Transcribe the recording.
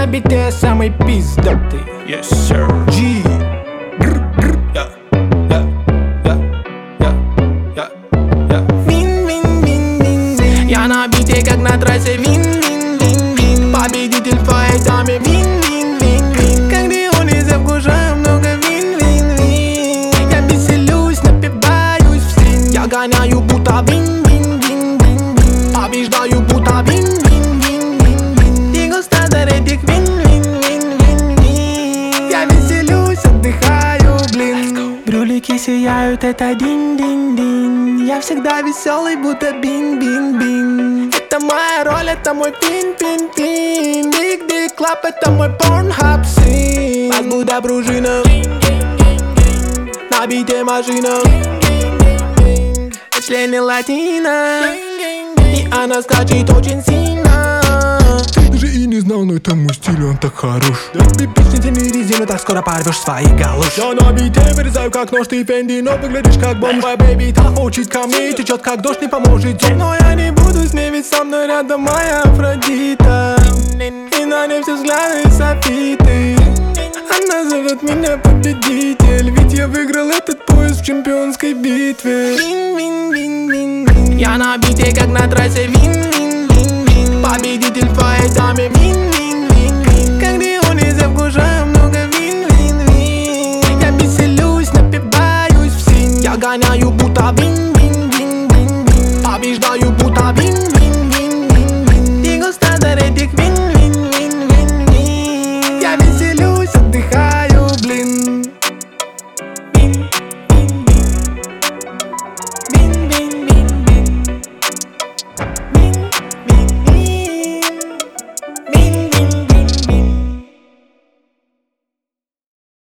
бите самый пиздатый. Yes, sir. G. Yeah, yeah, yeah, yeah, yeah, yeah. Вин-вин-вин-вин-вин. Я на бите, как на трассе. Вин-вин-вин-вин. Победитель файтами. Вин-вин-вин-вин. Как Диониса вкушаю много вин-вин-вин. Я веселюсь, напиваюсь в син. Я гоняю будто вин-вин-вин-вин-вин. Побеждаю будто вин-вин-вин-вин-вин. Дегустатор этих вин-вин-вин-вин-вин. Я веселюсь, отдыхаю, блин. Брюлики сияют, это динь-динь-динь. Я всегда веселый, будто бин-бин-бин. Это моя роль, это мой пин-пин-пин. Big Club, это мой Pornhub сын. Бас будто пружина, на бите машина. В члене латина, и она скачет очень сильно. Ты даже и не знал, но это мой стиль, он так хорош. Пипичница не резину, так скоро порвешь свои галоши. Я на бите вырезаю как нож, ты Фенди, но выглядишь как бомж. Моя бэйби так учит ко мне, течет как дождь, не поможет зон. Но я не буду с ней, ведь со мной рядом моя Афродита. И на ней все взгляды софиты. Она зовет меня победитель, ведь я выиграл этот пояс в чемпионской битве. Вин-вин-вин-вин-вин. Я на бите, как на трассе. Вин-вин-вин-вин. Победитель